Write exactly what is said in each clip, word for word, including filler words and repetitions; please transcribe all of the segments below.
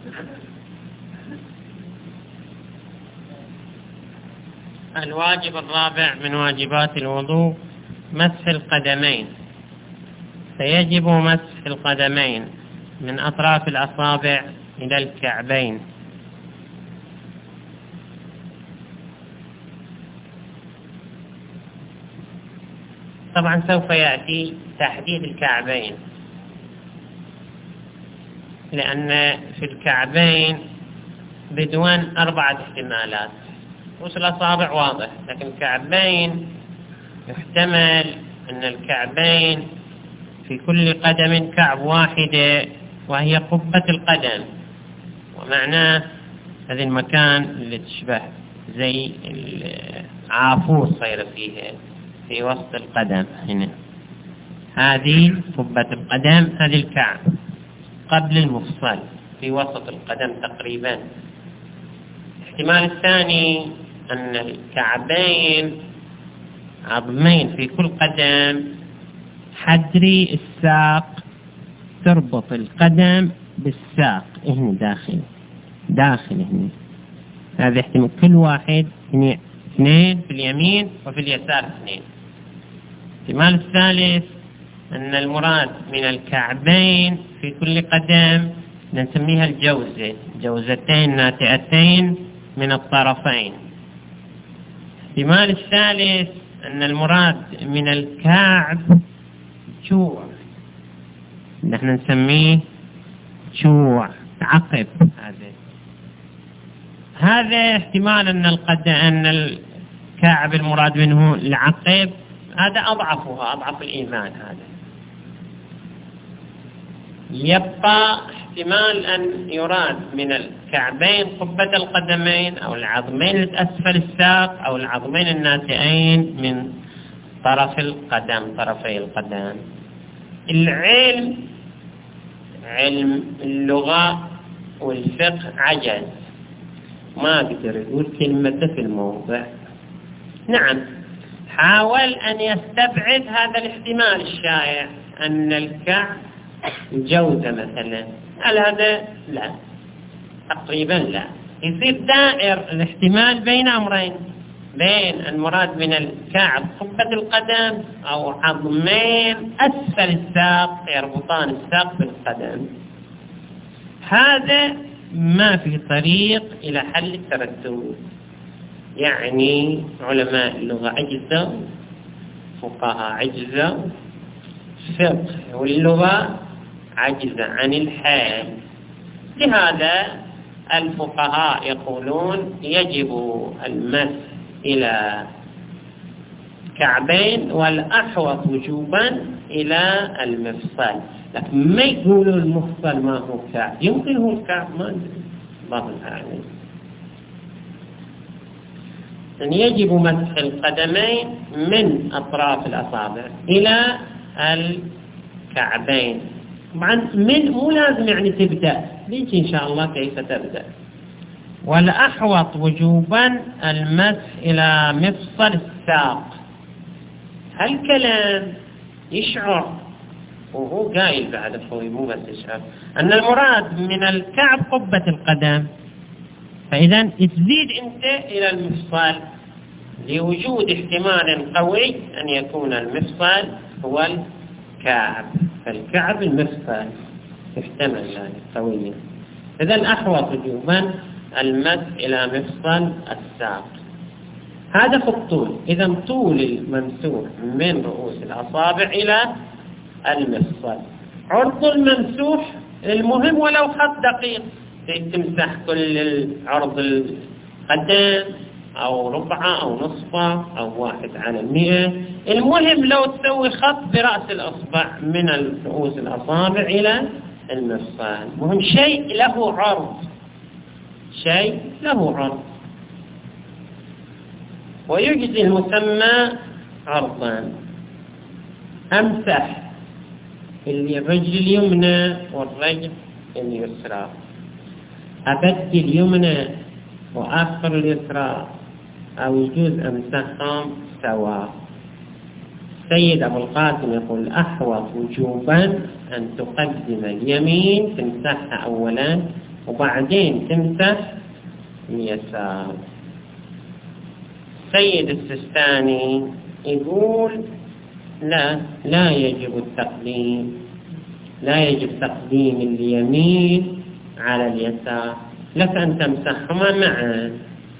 الواجب الرابع من واجبات الوضوء مسح القدمين، فيجب مسح القدمين من أطراف الأصابع إلى الكعبين. طبعا سوف يأتي تحديد الكعبين، لأن في الكعبين بدون أربعة احتمالات، رؤوس الأصابع واضح، لكن الكعبين يحتمل أن الكعبين في كل قدم كعب واحدة وهي قبة القدم، ومعناه هذا المكان اللي تشبه زي العافور صاير فيه في وسط القدم هنا، هذه قبة القدم، هذه الكعب قبل المفصل في وسط القدم تقريبا. الاحتمال الثاني أن الكعبين عظمين في كل قدم، حدري الساق تربط القدم بالساق هنا داخل داخل هنا، هذا احتمال كل واحد هنا اثنين في اليمين وفي اليسار اثنين. الاحتمال الثالث أن المراد من الكعبين في كل قدم نسميها الجوزة، جوزتين ناتئتين من الطرفين. الاحتمال الثالث أن المراد من الكعب جوع، نحن نسميه جوع عقب. هذا هذا احتمال أن القدم أن الكعب المراد منه العقب، هذا أضعفها أضعف الإيمان. هذا يبقى احتمال أن يراد من الكعبين قبة القدمين أو العظمين الأسفل الساق أو العظمين الناتئين من طرف القدم طرفي القدم. العلم علم اللغة والفقه عجز، ما قدر يقول كلمة في الموضع. نعم، حاول أن يستبعد هذا الاحتمال الشائع أن الكعب جوزة مثلا، هل هذا؟ لا، تقريبا لا. يصير دائر الاحتمال بين أمرين، بين المراد من الكعب قبة القدم أو عظمين أسفل الساق يربطان الساق بالقدم. هذا ما في طريق إلى حل التردد، يعني علماء اللغة عجزوا، فقهاء عجزوا، فقه واللغة عجز عن الحال. لهذا الفقهاء يقولون يجب المس إلى كعبين والأحوط وجوبا إلى المفصل، لكن ما يقولوا المفصل ما هو كعب، يمكن هو الكعب ما ندري الله العالم. أن يجب مسح القدمين من أطراف الأصابع إلى الكعبين. طبعا من مو لازم يعني تبدأ، ليش إن شاء الله كيف تبدأ. والأحوط وجوبا المسح إلى مفصل الساق. هالكلام يشعر وهو قايل بعد أخوي مو بس يشعر أن المراد من الكعب قبة القدم، فإذا تزيد أنت إلى المفصل لوجود احتمال قوي أن يكون المفصل هو الكعب، فالكعب المفصل يحتمل يعني قويا. إذا الأحوط وجوبا المس إلى مفصل الساق. هذا في الطول، إذا طول الممسوح من رؤوس الأصابع إلى المفصل. عرض الممسوح المهم ولو خط دقيق، تمسح كل عرض القدم أو ربعة أو نصفة أو واحد على المئة، المهم لو تسوي خط برأس الأصبع من رؤوس الأصابع إلى المفصل، مهم شيء له عرض، شيء له عرض. ويجزي المسمى عرضان. أمسح الرجل اليمنى والرجل اليسرى، أبدل اليمنى وآخر اليسرى، أو يجوز أمسحهم سواء. سيد أبو القاسم يقول أحوط وجوبا أن تقدم اليمين تمسحها أولا وبعدين تمسح اليسار. سيد السيستاني يقول لا لا يجب التقديم، لا يجب تقديم اليمين على اليسار، لك أن تمسحهما معا.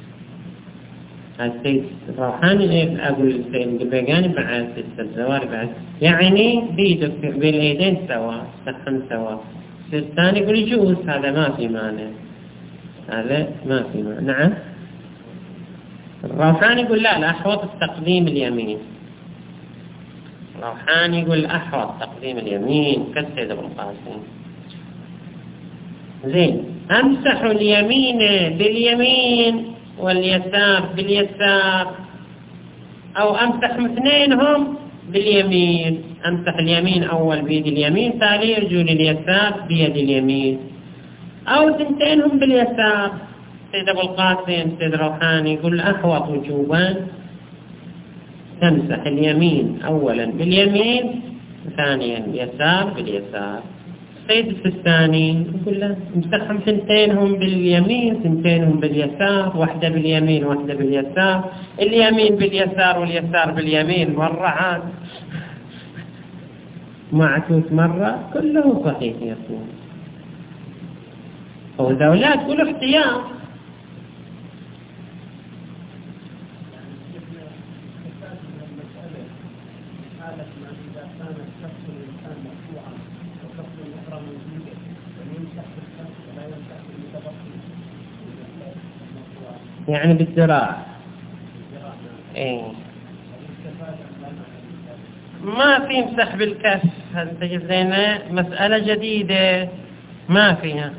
السيد الروحاني أقول السيد البيقاني بعد السيد الزواري بعد، يعني بيدك باليدين سوا، تسحن سوا. السيستاني يقول يجوز، هذا ما في مانع، هذا ما في مانع. نعم. الروحاني يقول لا الأحوط تقديم اليمين، الروحاني يقول الأحوط تقديم اليمين كالسيد ابن القاسم. زين، أمسح اليمين باليمين واليسار باليسار، أو أمسح اثنينهم باليمين، أمسح اليمين أول بيد اليمين، ثاني رجول اليسار بيد اليمين، أو ثنتينهم باليسار. سيد أبو القاسم سيد روحاني يقول أحوط وجوبا تمسح اليمين أولا باليمين، ثانيا اليسار باليسار. سيد السيستاني يقول لا، امسحهم ثنتينهم باليمين ثنتينهم باليسار، واحدة باليمين واحدة باليسار، اليمين باليسار واليسار باليمين مرة عاد معكوس مرة، كله صحيح يكون. وذولا تقولوا احتياط. يعني بالذراع. ايه ما في مسح بالكف، هذا تجد لنا مسألة جديدة ما فيها،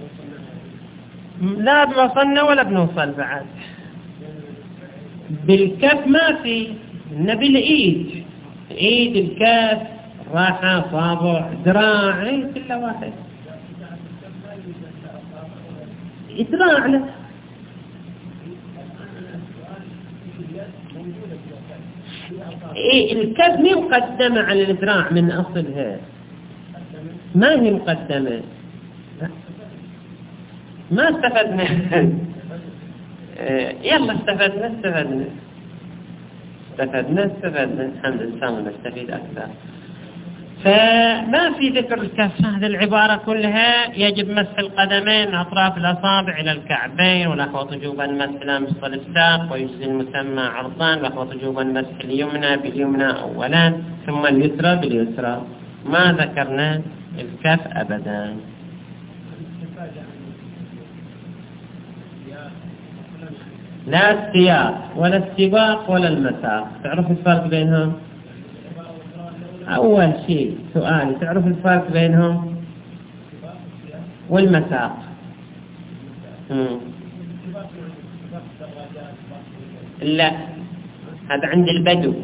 لا بوصلنا ولا بنوصل بعد. بالكف ما في، إن بالإيد، إيد الكف راحة صابع ذراع كل واحد ذراع له. إيه الكف مي مقدمة على الذراع من أصلها، ما هي مقدمة، ما استفدنا. يلا استفدنا استفدنا استفدنا استفدنا الحمد لله، نستفيد أكثر. فما في ذكر الكف، هذه العبارة كلها يجب مسح القدمين أطراف الأصابع إلى الكعبين، والأحوط وجوبا مسح إلى مفصل الساق، ويجزي المسمى عرضان، والأحوط وجوبا مسح اليمنى باليمنى أولا ثم اليسرى باليسرى. ما ذكرنا الكف أبدا. لا السياق ولا السباق ولا المساق، تعرف الفرق بينهم؟ أول شيء سؤال، تعرف الفرق بينهم؟ والمساق. مم. لا هذا عند البدو.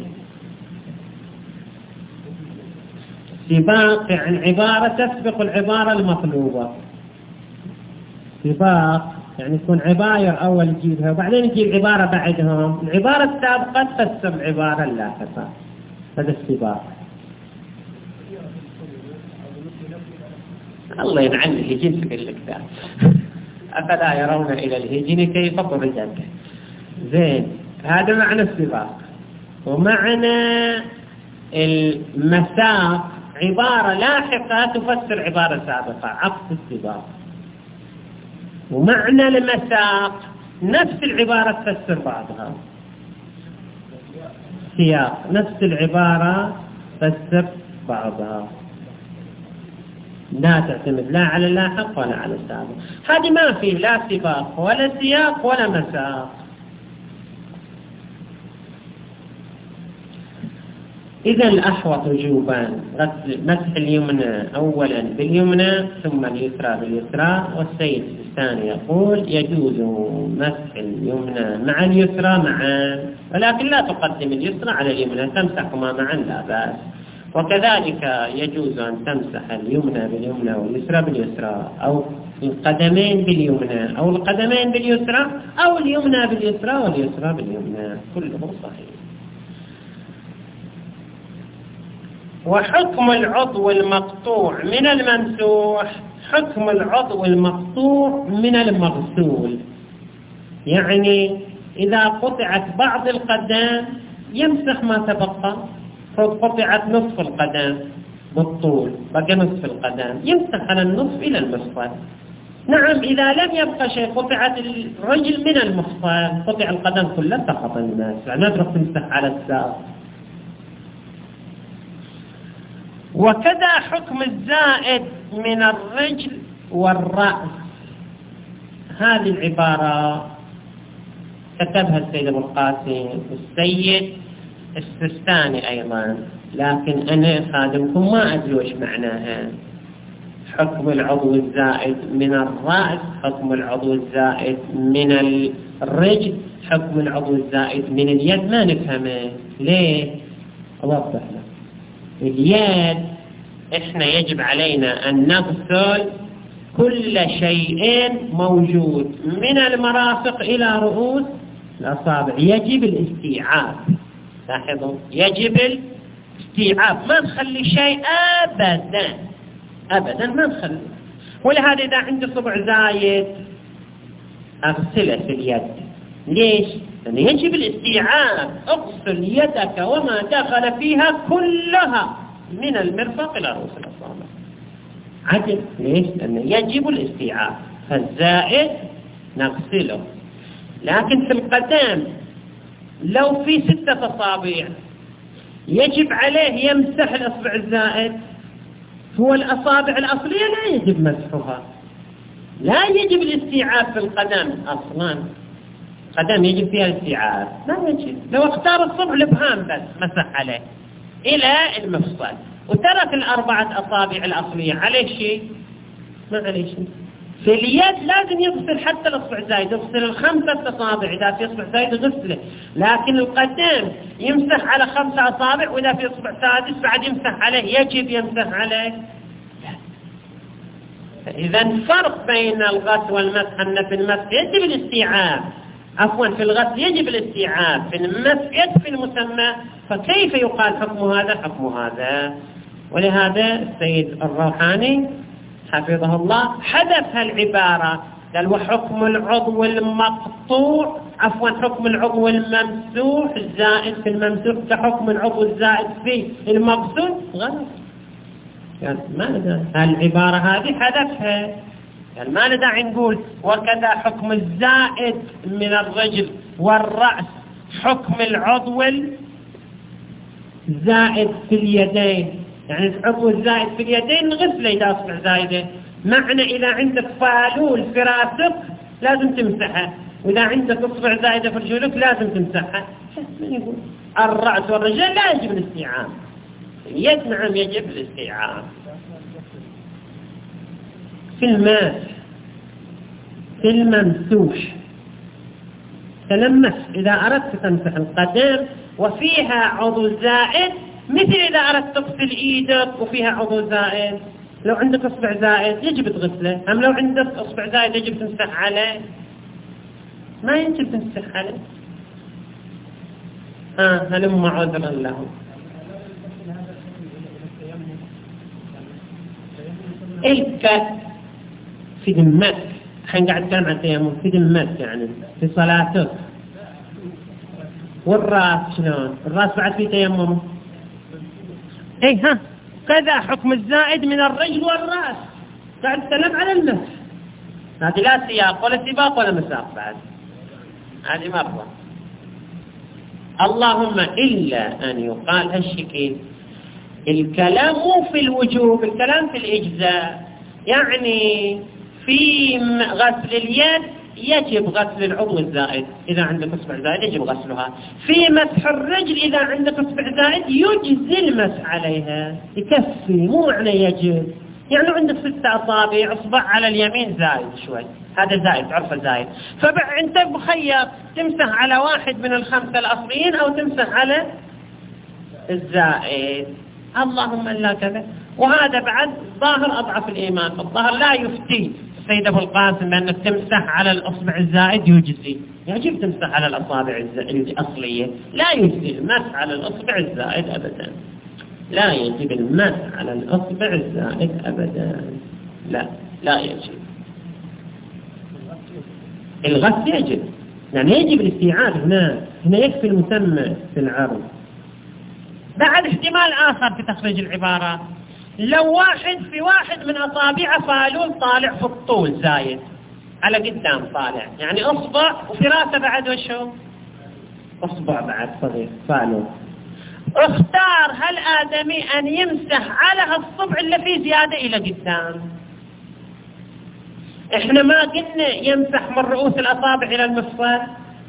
سباق يعني عبارة تسبق العبارة المطلوبة. سباق يعني يكون عبارة أول يجيبها وبعدين يجيب عبارة بعدهم، العبارة السابقة تفسر العبارة اللاحقة، هذا السباق. الله ينعل الهجين في الكتاب. أفلا يرون إلى الهجين كيف طردت. زين، هذا معنى السباق. ومعنى المساق عبارة لاحقة تفسر عبارة سابقة، عكس السباق. ومعنى المساق نفس العبارة تفسر بعضها، سياق نفس العبارة تفسر بعضها، لا تعتمد لا على اللاحق ولا على السابق. هذه ما فيه لا سباق ولا سياق ولا مساق. إذا الأحوط وجوبان مسح اليمنى أولا باليمنى ثم اليسرى باليسرى. والسيد الثاني يقول يجوز مسح اليمنى مع اليسرى معا، ولكن لا تقدم اليسرى على اليمنى، تمسحهما معا لا بأس. وكذلك يجوز أن تمسح اليمنى باليمنى واليسرى باليسرى، أو القدمين باليمنى أو القدمين باليسرى، أو اليمنى باليسرى واليسرى باليمنى، كله صحيح. وحكم العضو المقطوع من الممسوح حكم العضو المقطوع من المغسول، يعني إذا قطعت بعض القدم يمسح ما تبقى، قطعت نصف القدم بالطول بقى نصف القدم يمسح على النصف إلى المفصل. نعم إذا لم يبقى شيء قطعت الرجل من المفصل قطع القدم كلها سقط المسح، لا تروح تمسح على الساق. وكذا حكم الزائد من الرجل والرأس. هذه العبارة كتبها السيد أبو القاسم والسيد السستاني أيضا، لكن أنا خادمكم ما أدري وش معناها. حكم العضو الزائد من الرأس، حكم العضو الزائد من الرجل، حكم العضو الزائد من اليد، ما نفهمه. ليه؟ أوضح لك. اليد إحنا يجب علينا أن نغسل كل شيء موجود من المرافق إلى رؤوس الأصابع، يجب الاستيعاب. لاحظوا، يجب الاستيعاب، ما نخلي شيء أبدا أبدا ما نخلي. ولهذا إذا عندي صبع زايد أغسله في اليد. ليش؟ لأن يجب الاستيعاب. اغسل يدك وما دخل فيها كلها من المرفق إلى رؤوس الأصابع. عدل. ليش؟ لأن يجب الاستيعاب، فالزائد نغسله. لكن في القدم لو في ستة أصابع يجب عليه يمسح الأصبع الزائد، هو الأصابع الأصلية لا يجب مسحها، لا يجب الاستيعاب في القدم أصلا. القدم يجب فيها الاستيعاب، لا يجب. لو اختار الصبع الإبهام بس مسح عليه إلى المفصل وترك الأربعة أصابع الأصلية، عليه شيء؟ ما عليه شيء. في اليد لازم يغسل حتى الأصبع الزايد، يغسل الخمسة أصابع إذا في أصبع زايد يغسله، لكن القدم يمسح على خمسة أصابع، وإذا في أصبع سادس بعد يمسح عليه، يجب يمسح عليه. إذا فرق بين الغسل والمسح، أن في المسح يجب الاستيعاب، عفوا في الغسل يجب الاستيعاب، في المسح يكفي المسمى، فكيف يقال حكم هذا حكم هذا؟ ولهذا السيد الروحاني حفظه الله حذف هالعبارة، قال وحكم العضو المقطوع، عفوا حكم العضو الممسوح الزائد في الممسوح كحكم العضو الزائد في المغسول. غلط، قال ما لدى هالعبارة هذه حذفها، قال ما لدى نقول وكذا حكم الزائد من الرجل والرأس، حكم العضو الزائد في اليدين، يعني العضو الزائد في اليدين غسله إذا أصبع زايدة. معنى إذا عندك فالول في راسك لازم تمسحها، وإذا عندك أصبع زايدة في رجلك لازم تمسحها. من يقول الرأس والرجل لا يجب الاستيعاب، اليد نعم يجب الاستيعاب. في الماء في الممسوح تلمس، إذا أردت تمسح القدم وفيها عضو زائد، مثل إذا أردت تغسل إيدك وفيها عضو زائد، لو عندك أصبع زائد يجب تغسله، أم لو عندك أصبع زائد يجب تمسح عليه؟ ما يجب تمسح عليه. ها هلم عذرا له. الكف في دمك، الحين قاعد أتكلم عن التيمم في دمك، يعني في صلاتك. والراس شلون؟ الراس بعد في تيمم. اي ها كذا حكم الزائد من الرجل والراس، قاعد تتكلم على المسح، هذه لا سياق ولا سباق ولا مساق بعد، هذه مرة. اللهم إلا أن يقال هالشكل، الكلام مو في الوجوب، الكلام في الإجزاء، يعني في غسل اليد يجب غسل العضو الزائد، إذا عندك أصبع زائد يجب غسلها. في مسح الرجل إذا عندك أصبع زائد يجزي المسح عليها، يكفي، مو معنى يجب. يعني عندك ستة أصابع، أصبع على اليمين زائد شوي، هذا زائد، تعرفه زائد، فأنت مخير تمسح على واحد من الخمسة الأصليين أو تمسح على الزائد. اللهم إلا كذا. وهذا بعد ظاهر أضعف الإيمان، الظاهر لا يفتي السيد أبو القاسم بأنك تمسح على الأصبع الزائد يجزي، يجب تمسح على الأصابع الأصلية، لا يجزي المسح على الأصبع الزائد أبدا، لا يجب المسح على الأصبع الزائد أبدا، لا. لا يجب. الغسل يجب، يعني يجب الاستيعاب هنا، هنا يكفي المسمى في العرض. بعد احتمال آخر في تخريج العبارة، لو واحد في واحد من أصابعه فالون طالع في الطول زايد على قدام طالع، يعني أصبع وفي راسه بعد وشو أصبع بعد صغير فالون، اختار هل آدمي أن يمسح على هالصبع اللي فيه زيادة إلى قدام. إحنا ما قلنا يمسح من رؤوس الأصابع إلى المفصل؟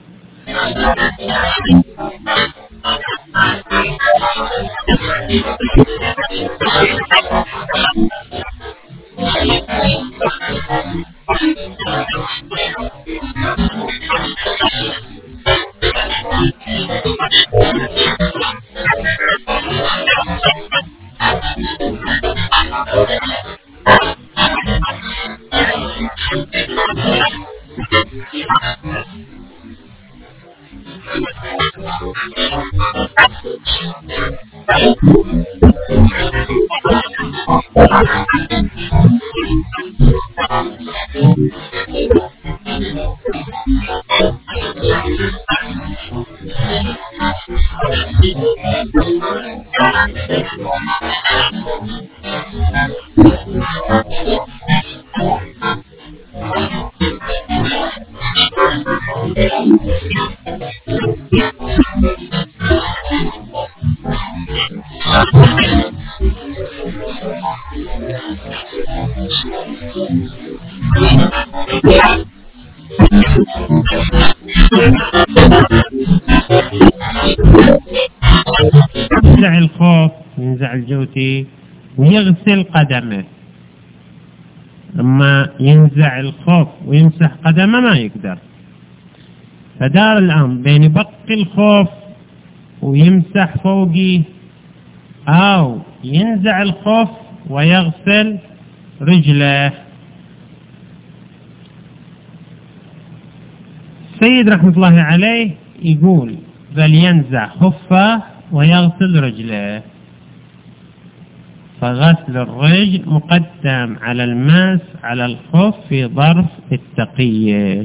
ينزع الخوف، ينزع الجوتي ويغسل قدمه. أما ينزع الخوف ويمسح قدمه ما يقدر. فدار الأمر بين يبقي الخوف ويمسح فوقي أو ينزع الخوف ويغسل رجله. السيد رحمة الله عليه يقول بل ينزع خفه ويغسل رجله، فغسل الرجل مقدم على الماس على الخف في ظرف التقية.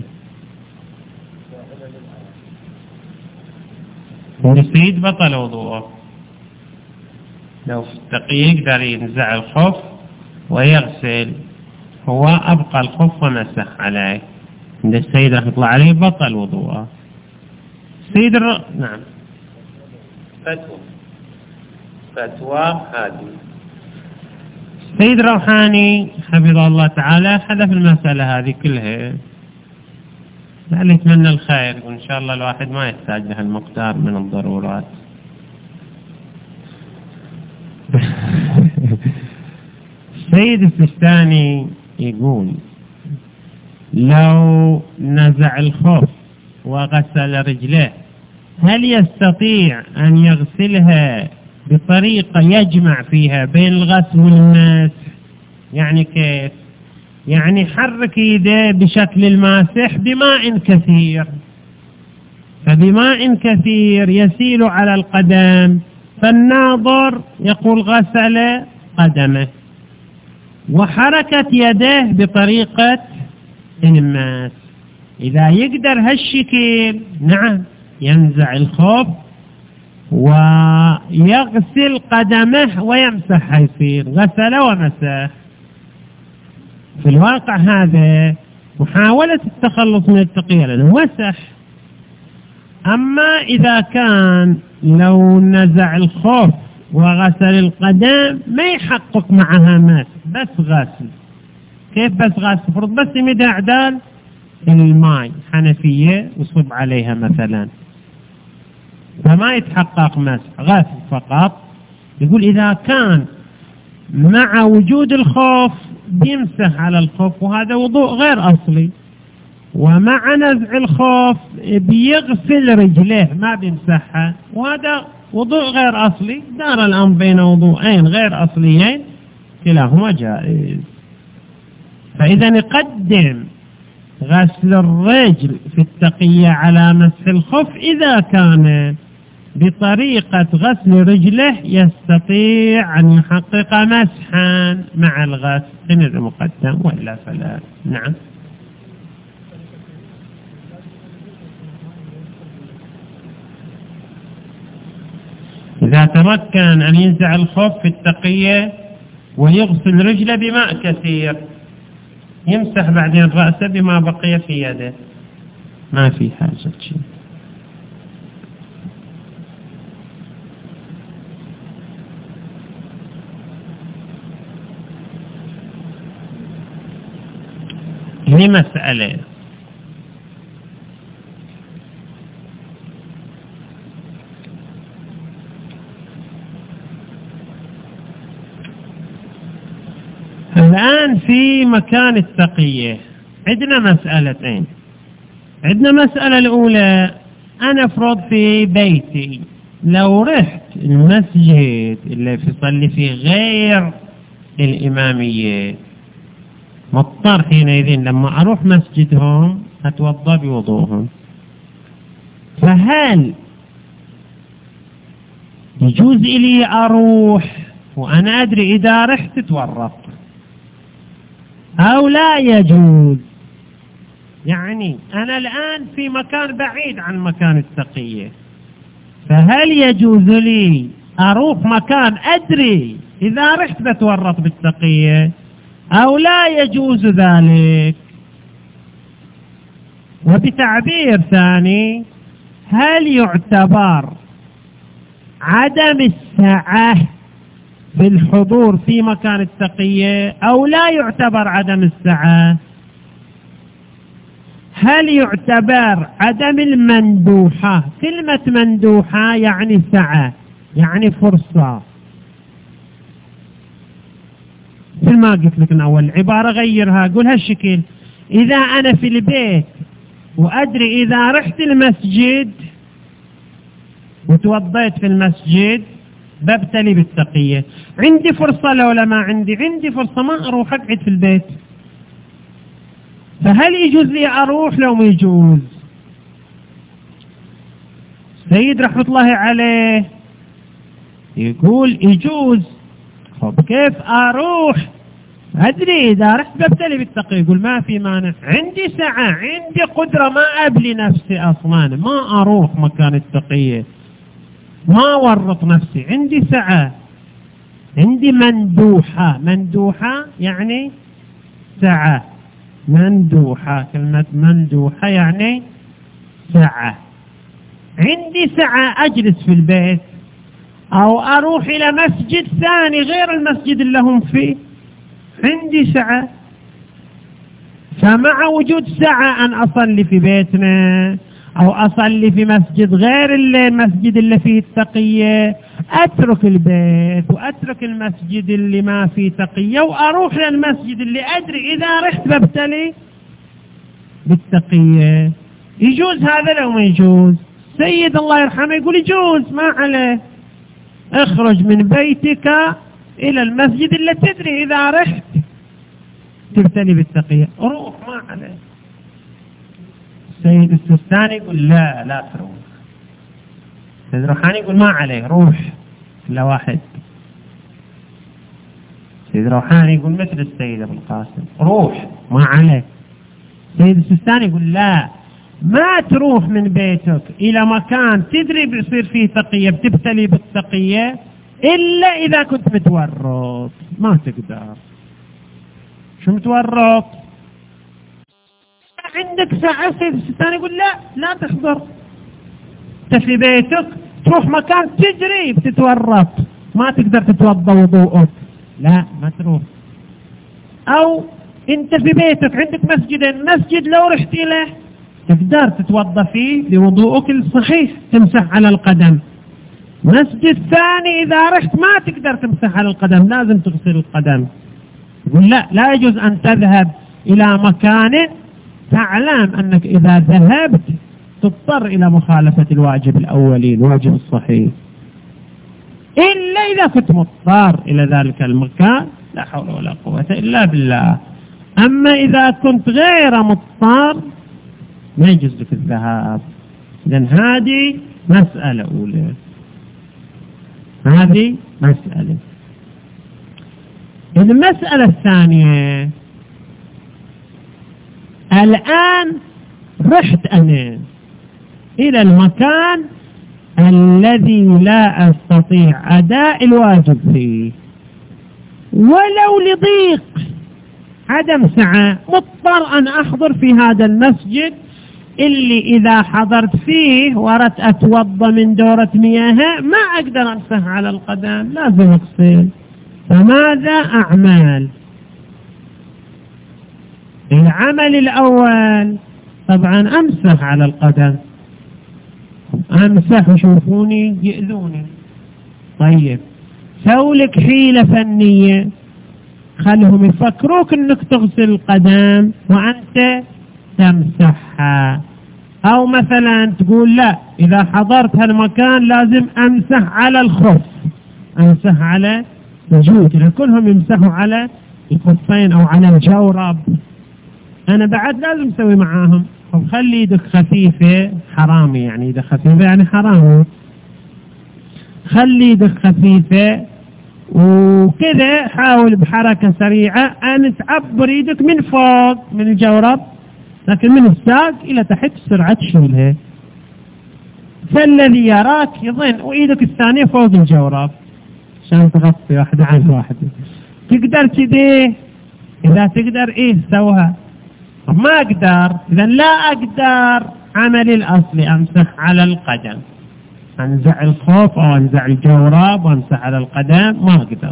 والسيد بطل وضوءه لو في التقية يقدر ينزع الخف ويغسل، هو أبقى الخف ومسح عليه. عند السيد رحمة الله عليه بطل وضوءه. السيد الر... نعم فتوى فتوى هذه. السيد الروحاني حفظه الله تعالى حذف المسألة هذه كلها، لعل يتمنى الخير وإن شاء الله الواحد ما يحتاج لها المقدار من الضرورات. السيد السيستاني يقول لو نزع الخف وغسل رجله هل يستطيع أن يغسلها بطريقة يجمع فيها بين الغسل والمسح؟ يعني كيف؟ يعني حرك يده بشكل الماسح بماء كثير، فبماء كثير يسيل على القدم، فالناظر يقول غسل قدمه، وحركة يده بطريقة الماس. إذا يقدر هالشكل نعم ينزع الخف ويغسل قدمه ويمسح، يصير غسل ومسح. في الواقع هذا محاولة التخلص من التقية لأنه مسح. أما إذا كان لو نزع الخف وغسل القدم ما يحقق معها مسح، بس غسل. كيف بس غسل؟ فرض بس يمدها عدال الماء حنفية وصب عليها مثلا، فما يتحقق مسح، غسل فقط. يقول إذا كان مع وجود الخوف بيمسح على الخوف وهذا وضوء غير أصلي، ومع نزع الخوف بيغسل رجليه ما بيمسحها وهذا وضوء غير أصلي. دار الأمر بين وضوءين غير أصليين كلاهما جائز. فإذا نقدم غسل الرجل في التقية على مسح الخف إذا كان بطريقة غسل رجله يستطيع أن يحقق مسحا مع الغسل من المقدم وإلا فلا. نعم. إذا تمكن أن ينزع الخف في التقية ويغسل رجله بماء كثير، يمسح بعدين رأسه بما بقي في يده، ما في حاجة شيء. هي مسألة الآن في مكان التقية عندنا مسألتين. عندنا مسألة الأولى، أنا أفرض في بيتي لو رحت المسجد اللي في صلي فيه غير الإمامية، مضطر حينئذ لما أروح مسجدهم أتوضأ بوضوءهم، فهل يجوز لي أروح وأنا أدري إذا رحت تورط أو لا يجوز؟ يعني أنا الآن في مكان بعيد عن مكان التقية، فهل يجوز لي أروح مكان أدري إذا رحت بتورط بالتقية أو لا يجوز ذلك؟ وبتعبير ثاني، هل يعتبر عدم السعة في الحضور في مكان التقية أو لا يعتبر عدم السعة؟ هل يعتبر عدم المندوحة؟ كلمة مندوحة يعني سعة، يعني فرصة. مثل ما قلت لك من أول عبارة غيرها، قول هالشكل: إذا أنا في البيت وأدري إذا رحت المسجد وتوضيت في المسجد ببتلي بالتقية، عندي فرصة لو لا ما عندي؟ عندي فرصة، ما أروح أقعد في البيت. فهل يجوز لي أروح لو ما يجوز؟ سيد رحمة الله عليه يقول يجوز. طب كيف أروح أدري إذا رحت ببتلي بالتقية؟ يقول ما في مانع، عندي سعة، عندي قدرة، ما أبلي نفسي أصلا، ما أروح مكان التقية، ما ورط نفسي، عندي سعة، عندي مندوحة. مندوحة يعني سعة، مندوحة، كلمة مندوحة يعني سعة. عندي سعة أجلس في البيت أو أروح إلى مسجد ثاني غير المسجد اللي هم فيه، عندي سعة. فمع وجود سعة أن أصلي في بيتنا أو أصلي في مسجد غير المسجد اللي فيه التقية، أترك البيت وأترك المسجد اللي ما فيه تقية وأروح للمسجد اللي أدري إذا رحت ببتلي بالتقية. يجوز هذا لو ما يجوز؟ سيد الله يرحمه يقول يجوز، ما عليه. اخرج من بيتك إلى المسجد اللي تدري إذا رحت تبتلي بالتقية، روح، ما عليه. السيد السستاني يقول لا لا تروح. السيد روحاني يقول ما عليه، روح. لا واحد. السيد روحاني يقول مثل السيد ابو القاسم، روح، ما عليه. السيد السستاني يقول لا، ما تروح من بيتك إلى مكان تدري بيصير فيه تقية بتبتلي بالتقية إلا إذا كنت متورط، ما تقدر. شو متورط؟ عندك ساعة. السيد السستاني يقول لا لا تحضر، انت في بيتك تروح مكان تجري بتتورط، ما تقدر تتوضا وضوءك، لا ما تروح. او انت في بيتك عندك مسجدين، مسجد لو رحت له تقدر تتوضا فيه لوضوءك الصحيح تمسح على القدم، مسجد ثاني اذا رحت ما تقدر تمسح على القدم، لازم تغسل القدم. يقول لا لا يجوز ان تذهب الى مكان تعلم أنك إذا ذهبت تضطر إلى مخالفة الواجب الأولي، الواجب الصحيح، إلا إذا كنت مضطر إلى ذلك المكان، لا حول ولا قوة إلا بالله. أما إذا كنت غير مضطر ما يجوز لك الذهاب. لأن هذه مسألة أولى. هذه مسألة. المسألة الثانية، الآن رحت أنا إلى المكان الذي لا أستطيع أداء الواجب فيه ولو لضيق عدم سعة، مضطر أن أحضر في هذا المسجد اللي إذا حضرت فيه وردت أتوضى من دورة مياه ما أقدر أمسح على القدم، لازم أغسل. فماذا أعمل؟ العمل الأول طبعا أمسح على القدم، أمسح وشوفوني يؤذوني. طيب سولك حيلة فنية، خلهم يفكروك أنك تغسل القدم وأنت تمسحها، أو مثلا تقول لا إذا حضرت هالمكان لازم أمسح على الخف، أمسح على الجود، لكلهم يمسحوا على الخفين أو على الجورب، أنا بعد لازم أسوي معاهم. طب خلي يدك خفيفة، حرامي يعني إذا خفيفة يعني حرامي، خلي يدك خفيفة وكذا، حاول بحركة سريعة أن تعبر يدك من فوق من الجورب، لكن من الساق إلى تحت بسرعة تشيلها، فالذي يراك يظن وإيدك الثانية فوق الجورب عشان تغطي واحدة عن واحدة. تقدر كذا؟ إذا تقدر إيه سوها. ما أقدر، إذا لا أقدر، عملي الأصلي أمسح على القدم، أنزع الخوف أو أنزع الجورب وأمسح على القدم، ما أقدر.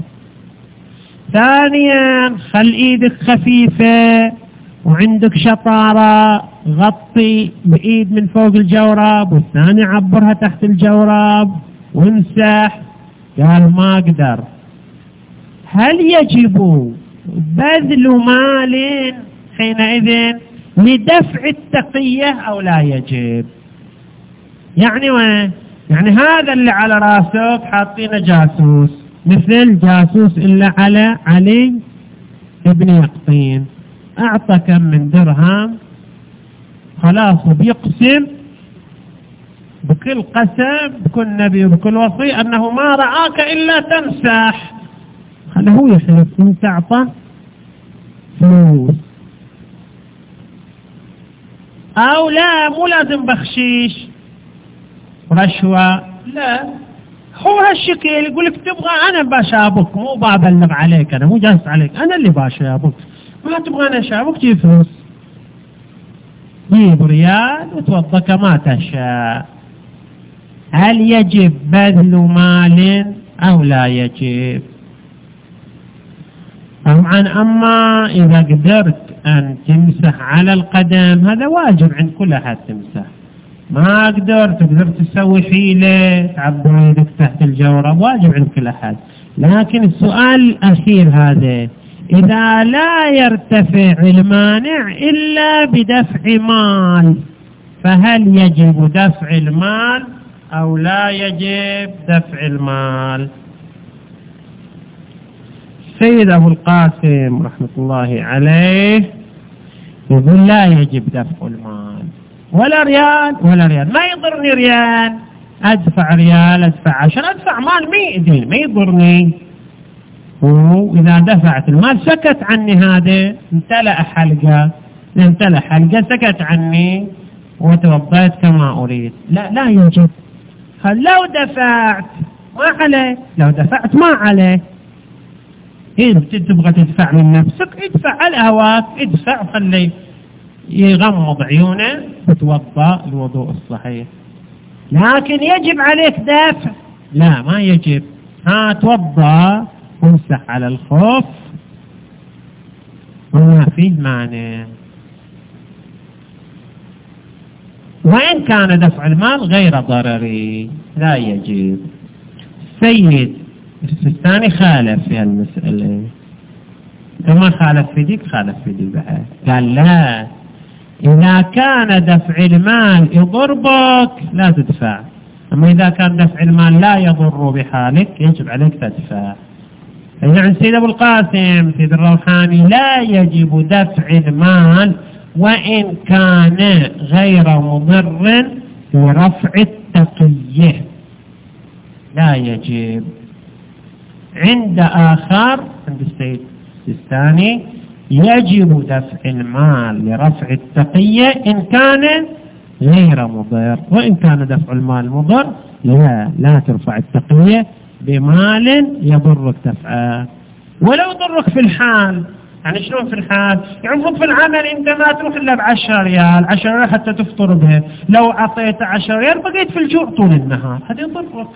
ثانيا خل إيدك خفيفة وعندك شطارة، غطي بإيد من فوق الجورب والثاني عبرها تحت الجورب وامسح. قال ما أقدر، هل يجب بذل مال حينئذ لدفع التقية أو لا يجب؟ يعني وين؟ يعني هذا اللي على راسه حاطينه جاسوس، مثل جاسوس إلا على علي ابن يقطين، أعطى كم من درهم، خلاص بيقسم بكل قسم بكل نبي وبكل وصي أنه ما رعاك إلا تمسح، خله هو يحلف انت أعطى فلوس. أو لا مو لازم بخشيش رشوة، لا هو هالشكل يقول لك تبغى أنا بشابك، مو ببلغ عليك، أنا مو جالس عليك، أنا اللي بشابك، ما تبغى أنا شابك جيب فلوس، جيب ريال وتوضى كما تشاء. هل يجب بذل مال أو لا يجب؟ طبعا أما إذا قدرت أن تمسح على القدم هذا واجب عند كل أحد تمسح، ما قدر تقدر تسوي حيلة تعبر يدك تحت الجورب، واجب عند كل أحد. لكن السؤال الأخير هذا، إذا لا يرتفع المانع إلا بدفع مال، فهل يجب دفع المال أو لا يجب دفع المال؟ السيد أبو القاسم رحمة الله عليه يقول لا يجب دفع المال، ولا ريال ولا ريال، ما يضرني ريال، أدفع ريال أدفع عشر أدفع مال ما يأذيني ما يضرني. وإذا دفعت المال سكت عني، هذا امتلأ حلقة امتلأ حلقة سكت عني وتوضيت كما أريد. لا لا يجب. لو دفعت ما عليه، لو دفعت ما عليه. إذا تبغى تدفع من نفسك ادفع على هواك، ادفع وخليه يغمض عيونه وتوضأ الوضوء الصحيح. لكن يجب عليك دفع؟ لا ما يجب. ها توضأ وامسح على الخوف وما فيه مانع. وإن كان دفع المال غير ضرري لا يجب. السيد السيستاني خالف في المسألة، كما خالف في ديك خالف في ديك بعد، قال لا، إذا كان دفع المال يضر بك لا تدفع، أما إذا كان دفع المال لا يضر بحالك يجب عليك تدفع. يعني سيد أبو القاسم سيد الروحاني لا يجب دفع المال وإن كان غير مضر ورفع التقية، لا يجب. عند آخر عند السيد السيستاني يجب دفع المال لرفع التقية إن كان غير مضر، وإن كان دفع المال مضر لا لا ترفع التقية بمال يضرك دفعه. ولو ضرك في الحال، يعني شلون في الحال؟ يعني في العمل انت ما تروح الا بعشرة ريال، عشرة ريال حتى تفطر بها، لو اعطيت عشرة ريال بقيت في الجوع طول النهار، هذا يضرك.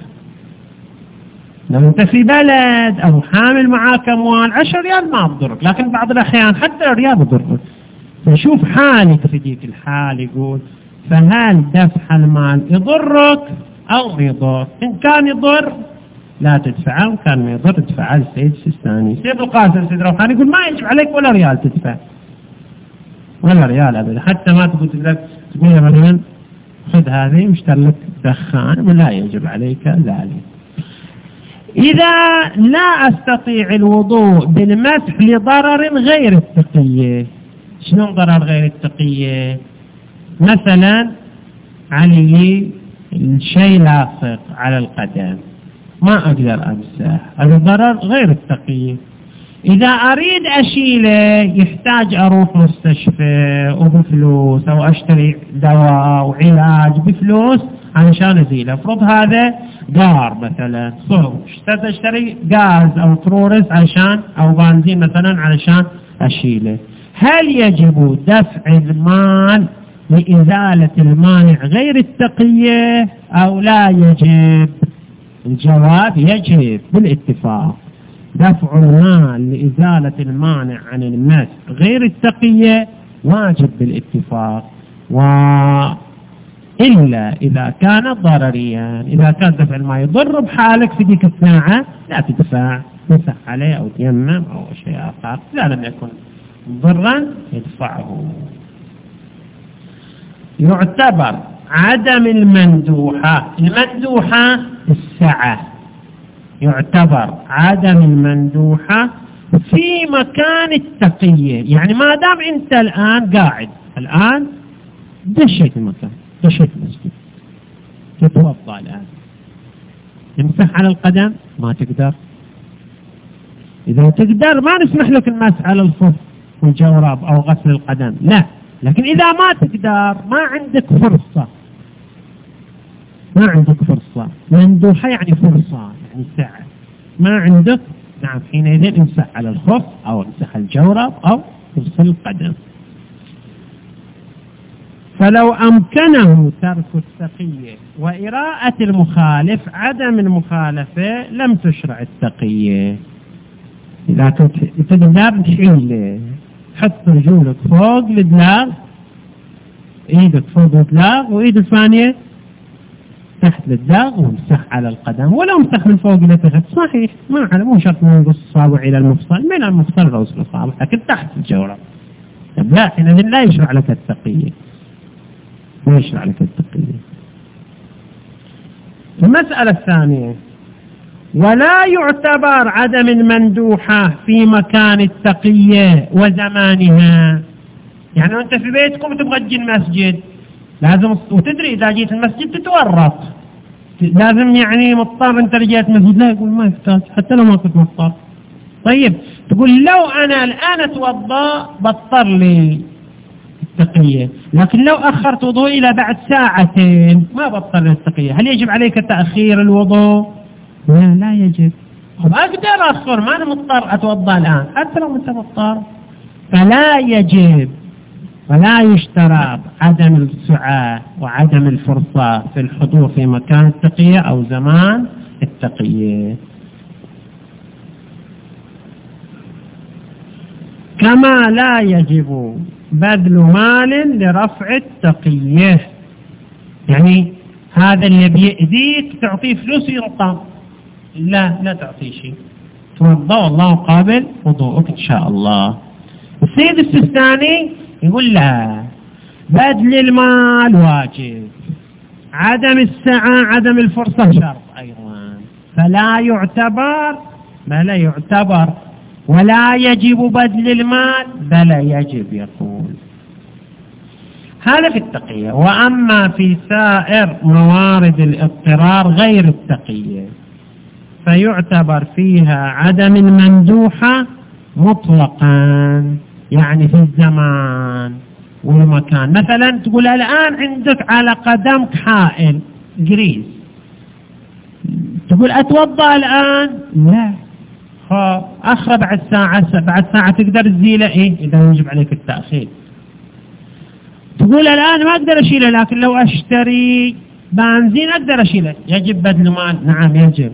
لو انت في بلد او حامل معاك اموال عشرة ريال ما بضرك، لكن بعض الاحيان حتى ريال بضرك. فشوف حالك في ديك الحال، يقول فهل دفع المال يضرك او ما يضر؟ ان كان يضر لا تدفعه، وكان ما يضر تدفعه. السيد السيستاني سيد القاسم سيد روحاني يقول ما يجب عليك ولا ريال تدفع، ولا ريال ابدا، حتى ما تقول تقول مثلا خذ هذه واشتري لك دخان، ولا يجب عليك ذلك. إذا لا أستطيع الوضوء بالمسح لضرر غير التقية، شنو ضرر غير التقية؟ مثلا علي الشيء لاصق على القدم ما أقدر أمسح، هذا ضرر غير التقية. إذا أريد أشيله يحتاج أروح مستشفى وبفلوس، أو أشتري دواء وعلاج بفلوس عشان أزيله. افرض هذا دار مثلا صعب، اشتري غاز أو فلورس عشان أو بنزين مثلا علشان أشيله، هل يجب دفع المال لإزالة المانع غير التقية أو لا يجب؟ الجواب يجب بالاتفاق. دفع المال لإزالة المانع عن المس غير التقية واجب بالاتفاق، وإلا إذا كان ضرريا. إذا كان دفع المال يضر بحالك في ديك الساعة لا تدفع، تمسح عليه أو تيمم أو شيء آخر. إذا لم يكن ضرا يدفعه. يعتبر عدم المندوحة، المندوحة السعة، يعتبر عدم المندوحة في مكان التقية. يعني ما دام انت الآن قاعد، الآن دشيت المكان، دشيت المسجد، تتوضأ الآن، تمسح على القدم ما تقدر. إذا تقدر ما نسمح لك المسح على الخف والجورب أو غسل القدم، لا. لكن إذا ما تقدر ما عندك فرصة، ما عندك فرصة، مندوحة يعني فرصة يعني ساعة، ما عندك، نعم حينئذ امسح على الخف أو امسح الجورب أو اغسل القدم. فلو أمكنه ترك التقية وإراءة المخالف عدم المخالفة لم تشرع التقية. إذا كنت تقدر تحيل، حط رجولك فوق الدلاغ، ايدك فوق الدلاغ وايد الثانية تحت الدلاغ، وامسح على القدم، ولو امسح من فوق الى تحت صحيح، ما على مو شرط من الصابع الى المفصل، من المفصل رؤوس الاصابع، لكن تحت الجورب لا، حينئذ لا يشرع لك التقية، ما يشرع لك التقية. المسألة الثانية، ولا يعتبر عدم المندوحة في مكان التقية وزمانها. يعني أنت في بيتكم تبغى تجي المسجد لازم، وتدري إذا جيت المسجد تتورط، لازم يعني مضطر أنت رجعت مسجد، لا يقول ما يحتاج حتى لو ما كنت مضطر. طيب تقول لو أنا الآن أتوضأ بضطر لي التقية، لكن لو أخرت وضوء إلى بعد ساعتين ما بضطر للتقية، هل يجب عليك تأخير الوضوء؟ لا لا يجب. أقدر أخر، ما أنا مضطر أتوضأ الآن حتى لو أنت مضطر. فلا يجب ولا يشترط عدم السعة وعدم الفرصة في الحضور في مكان التقية أو زمان التقية. كما لا يجب بذل مال لرفع التقية. يعني هذا اللي بيأذيك تعطيه فلوس ينطى، لا لا تعطيه شيء، توضأ والله قابل وضوءك إن شاء الله. السيد السيستاني يقول لا، بذل المال واجب، عدم السعة عدم الفرصة شرط أيضا، فلا يعتبر بل يعتبر، ولا يجب بذل المال بل يجب يقول. هذا في التقية. وأما في سائر موارد الاضطرار غير التقية فيعتبر فيها عدم المندوحة مطلقا، يعني في الزمان والمكان. مثلا تقول الآن عندك على قدمك حائل جريز، تقول أتوضأ الآن؟ لا، خب أخرى بعد ساعة، بعد ساعة تقدر تزيله إيه إذا يجب عليك التأخير. تقول الآن ما أقدر أشيله، لكن لو أشتري بنزين أقدر أشيله، يجب بذل مال؟ نعم يجب.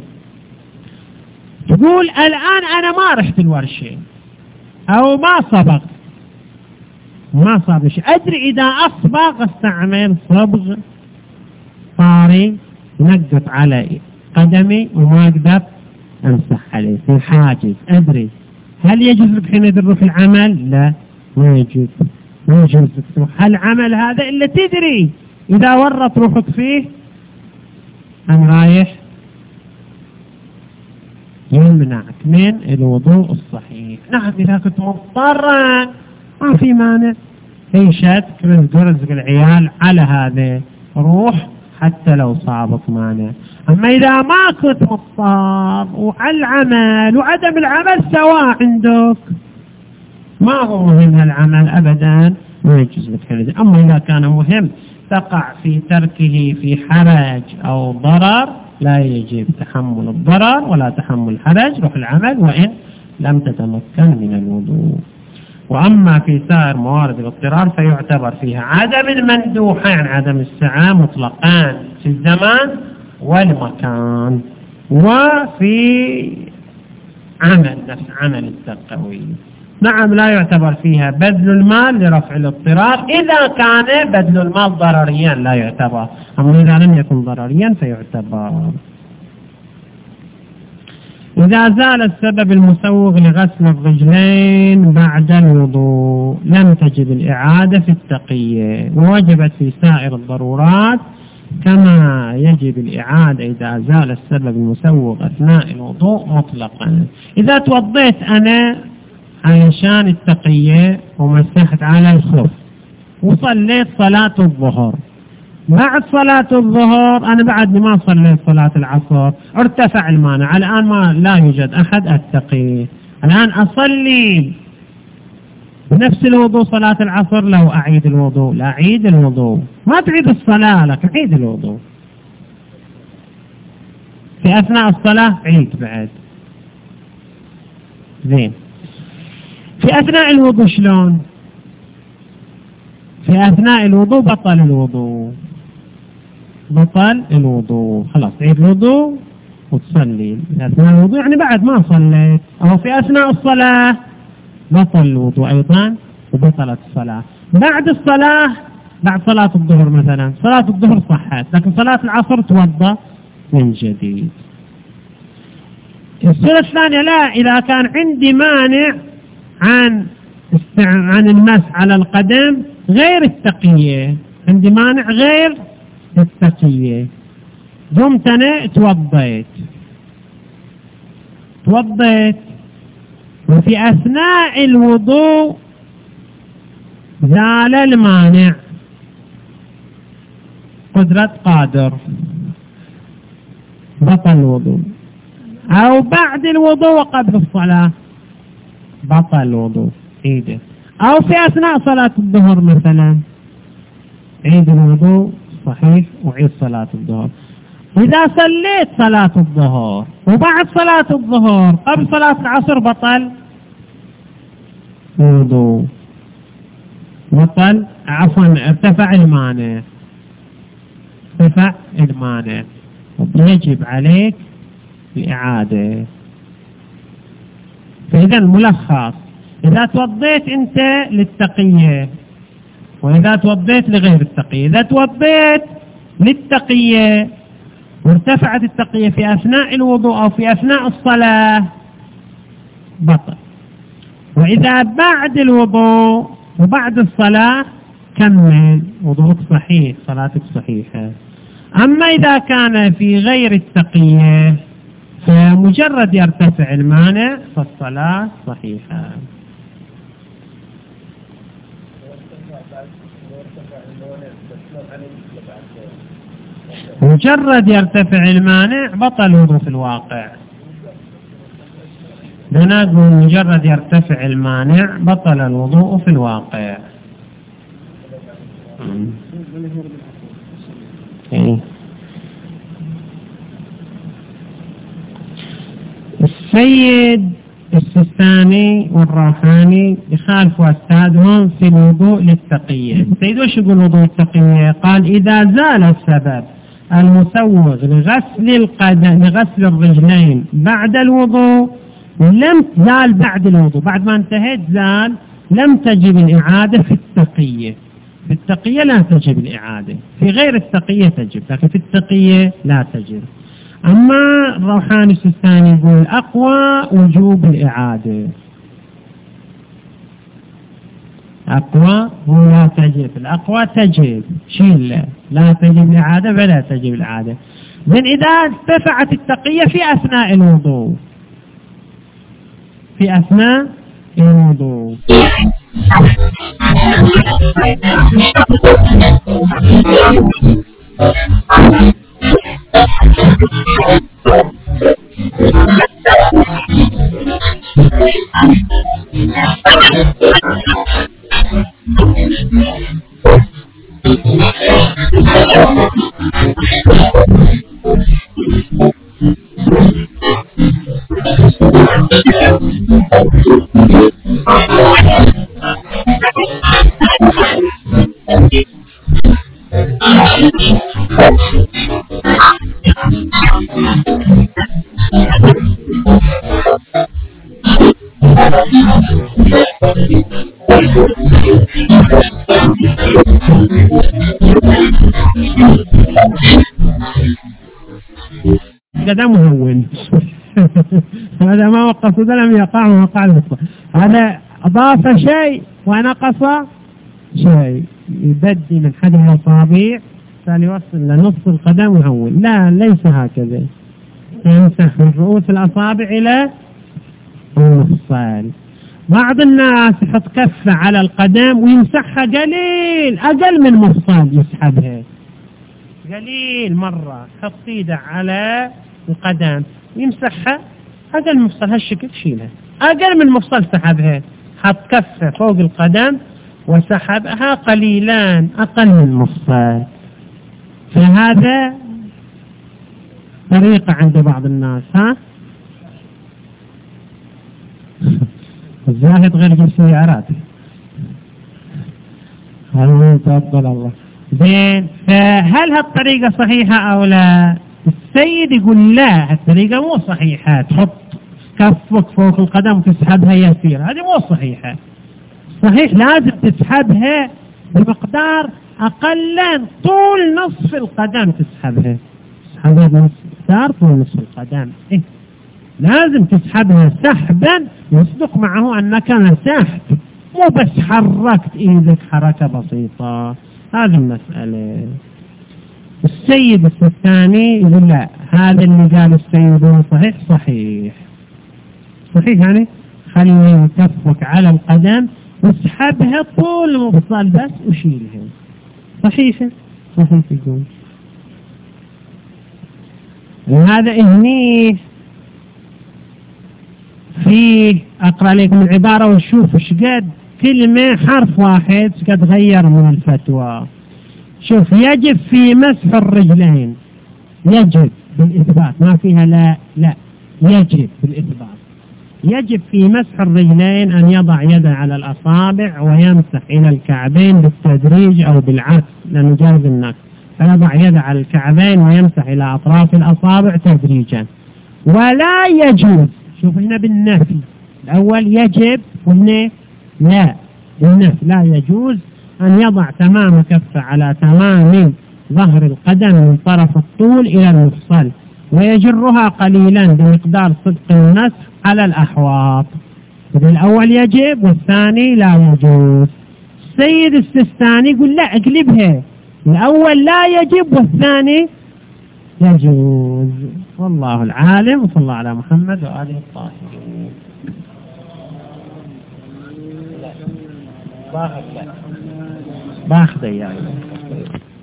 تقول الآن أنا ما رحت الورشة أو ما صبغ، ما صاب شيء، أدري إذا أصبغ استعمل صبغ طاري نقط على قدمي وما أقدر أمسح عليه في حاجز، أدري هل يجوز لك حين يدر في العمل؟ لا، ما يجوز، ما يجوز لك تروح هالعمل هذا إلا تدري إذا ورط روحك فيه أم رايح يمنعك من الوضوء الصحيح. نعم إذا كنت مضطرا ما في مانع، في شك رزق رزق العيال على هذا روح حتى لو صابك مانع. أما إذا ما كنت مضطر وعلى العمل وعدم العمل سواء عندك، ما هو مهم هالعمل أبدا، ما يجوز لك هذا. أما إذا كان مهم تقع في تركه في حرج أو ضرر لا يجب تحمل الضرر ولا تحمل الحرج، روح العمل وإن لم تتمكن من الوضوء. وأما في سائر موارد الاضطرار فيعتبر فيها عدم المندوحة، يعني عدم السعة مطلقان في الزمان والمكان، وفي عمل نفس عمل التقوي. نعم لا يعتبر فيها بذل المال لرفع الاضطرار، إذا كان بذل المال ضرريا لا يعتبر، أما إذا لم يكن ضرريا فيعتبر. إذا زال السبب المسوغ لغسل الرجلين بعد الوضوء لم تجب الإعادة في التقية، ووجبت في سائر الضرورات كما يجب الإعادة إذا زال السبب المسوغ أثناء الوضوء مطلقا. إذا توضيت أنا علشان التقية ومسحت على الخف وصليت صلاة الظهر، بعد صلاة الظهر أنا بعد ما صليت صلاة العصر ارتفع المانع، الآن ما لا يوجد أحد أتقي، الآن أصلي بنفس الوضوء صلاة العصر، لو أعيد الوضوء لا أعيد الوضوء، ما تعيد الصلاة لكن عيد الوضوء في أثناء الصلاة، عيد بعد زين. في أثناء الوضوء شلون؟ في أثناء الوضوء بطل الوضوء، بطل الوضوء خلاص، عيد الوضوء وتصلي. في أثناء الوضوء يعني بعد ما صليت، أو في أثناء الصلاة بطل الوضوء أيضا وبطلت الصلاة. بعد الصلاة، بعد صلاة الظهر مثلا، صلاة الظهر صحت لكن صلاة العصر توضأ من جديد. السنة الثانية لا، إذا كان عندي مانع عن عن المسح على القدم غير التقية، عندي مانع غير التقية، قمت أنا توضيت توضيت وفي أثناء الوضوء زال المانع، قدرة قادر، بطل الوضوء. أو بعد الوضوء وقبل الصلاة بطل الوضوء، عيده. أو في أثناء صلاة الظهر مثلا، عيد الوضوء صحيح وعيد صلاة الظهر. إذا صليت صلاة الظهر وبعد صلاة الظهر قبل صلاة العصر بطل الوضوء، بطل عفوا ارتفع المانع، ارتفع المانع، يجب عليك الإعادة. فإذا الملخص، إذا توضيت أنت للتقية وإذا توضيت لغير التقية، إذا توضيت للتقية وارتفعت التقية في أثناء الوضوء أو في أثناء الصلاة بطل. وإذا بعد الوضوء وبعد الصلاة كمل وضوءك صحيح، صلاتك صحيحة. أما إذا كان في غير التقية فمجرد يرتفع المانع فالصلاة صحيحة. مجرد يرتفع المانع بطل الوضوء في الواقع، نقول مجرد يرتفع المانع بطل الوضوء في الواقع. السيد السيستاني والروحاني يخالفوا أستاذهم في الوضوء للتقية. السيد وش يقول وضوء التقية؟ قال إذا زال السبب المسوغ لغسل القدم لغسل الرجلين بعد الوضوء لم زال بعد الوضوء، بعد ما انتهيت زال، لم تجب الإعادة في التقية. في التقية لا تجب الإعادة، في غير التقية تجب، لكن في التقية لا تجب. أما الروحاني السيستاني يقول الأقوى وجوب الإعادة، أقوى هو لا تجب، الأقوى تجب، شيل لا تجب الإعادة فلا تجب الإعادة. من إذا ارتفعت التقية في أثناء الوضوء، في أثناء الوضوء هذا مهون هذا ما وقف لم يقع وقع المصطلح، هذا أضاف شيء ونقص شيء، يبدي من حد الأصابع فليوصل لنصف القدم مهون. لا، ليس هكذا، يمسح من رؤوس الأصابع إلى المفصل. بعض الناس يحط كفة على القدم ويمسحها قليل، أقل من مفصل يسحبها قليل مرة، حط ايده على القدم ويمسحها أقل من مفصل، هالشكل شيلها أقل من مفصل سحبها، حط كفة فوق القدم وسحبها قليلان أقل من مفصل. فهذا طريقة عند بعض الناس. ها الزاهد غير جنس سيارات، هل تفضل الله زين. فهل هالطريقة صحيحة أو لا؟ السيد يقول لا، هالطريقة مو صحيحة، تحط كفك فوق القدم وتسحبها يسير، هذه مو صحيحة. صحيح لازم تسحبها بمقدار أقل طول نصف القدم، تسحبها تسحبها بمقدار طول نصف القدم. إيه؟ لازم تسحبها سحبا يصدق معه أنك مسحت، مو بس حركت إيدك حركة بسيطة. هذه المسألة. السيد الثاني يقول لا، هذا اللي قال السيد صحيح صحيح صحيح، يعني خلي كفك على القدم واسحبها طول المفصل بس وشيلها. صحيح صحيح يقول هذا. إهني فيه أقرأ لكم العبارة وشوف ايش قد كلمة حرف واحد قد غير من الفتوى. شوف، يجب في مسح الرجلين، يجب بالإثبات، ما فيها لا لا، يجب بالإثبات. يجب في مسح الرجلين أن يضع يده على الأصابع ويمسح إلى الكعبين بالتدريج أو بالعكس، لأنه جاز النقص، فيضع يده على الكعبين ويمسح إلى أطراف الأصابع تدريجا. ولا يجوز، شوف هنا بالنفي، الأول يجب وهنا لا، بالنفي لا يجوز أن يضع تمام كفة على تمام ظهر القدم من طرف الطول إلى المفصل ويجرها قليلا بمقدار صدق المسح على الأحواض. الأول يجب والثاني لا يجوز. السيد السيستاني يقول لا، اقلبها، الأول لا يجب والثاني يجوز. والله العالم، وصلى الله على محمد وآله الطاهرين. باخذ باخذ يعني